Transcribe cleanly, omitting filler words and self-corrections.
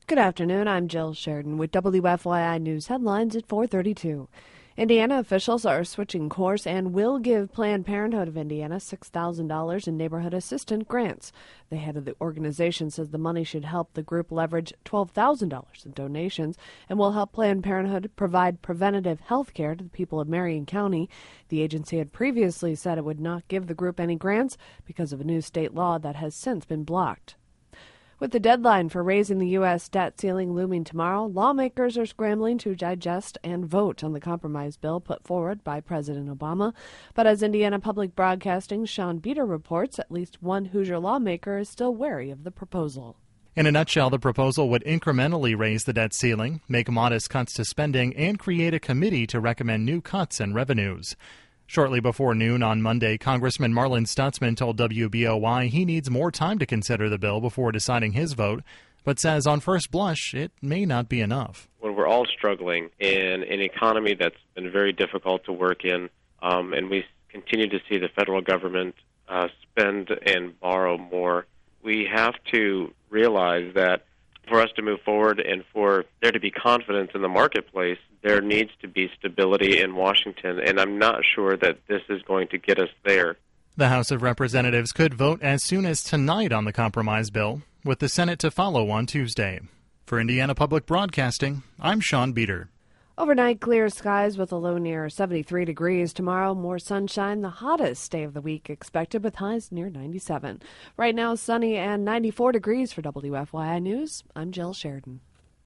Good afternoon. I'm Jill Sheridan with WFYI News headlines at 4:32. Indiana officials are switching course and will give Planned Parenthood of Indiana $6,000 in neighborhood assistance grants. The head of the organization says the money should help the group leverage $12,000 in donations and will help Planned Parenthood provide preventative health care to the people of Marion County. The agency had previously said it would not give the group any grants because of a new state law that has since been blocked. With the deadline for raising the U.S. debt ceiling looming tomorrow, lawmakers are scrambling to digest and vote on the compromise bill put forward by President Obama. But as Indiana Public Broadcasting's Sean Beater reports, at least one Hoosier lawmaker is still wary of the proposal. In a nutshell, the proposal would incrementally raise the debt ceiling, make modest cuts to spending, and create a committee to recommend new cuts in revenues. Shortly before noon on Monday, Congressman Marlin Stutzman told WBOY he needs more time to consider the bill before deciding his vote, but says on first blush it may not be enough. When we're all struggling in an economy that's been very difficult to work in, and we continue to see the federal government spend and borrow more, we have to realize that for us to move forward and for there to be confidence in the marketplace, there needs to be stability in Washington, and I'm not sure that this is going to get us there. The House of Representatives could vote as soon as tonight on the compromise bill, with the Senate to follow on Tuesday. For Indiana Public Broadcasting, I'm Sean Beater. Overnight, clear skies with a low near 73 degrees. Tomorrow, more sunshine, the hottest day of the week expected with highs near 97. Right now, sunny and 94 degrees for WFYI News. I'm Jill Sheridan.